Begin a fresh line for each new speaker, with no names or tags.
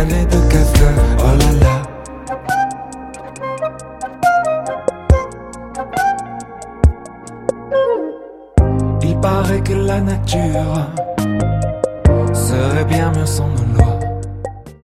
années de castor. Oh là là. Il paraît que la nature serait bien mieux sans nous.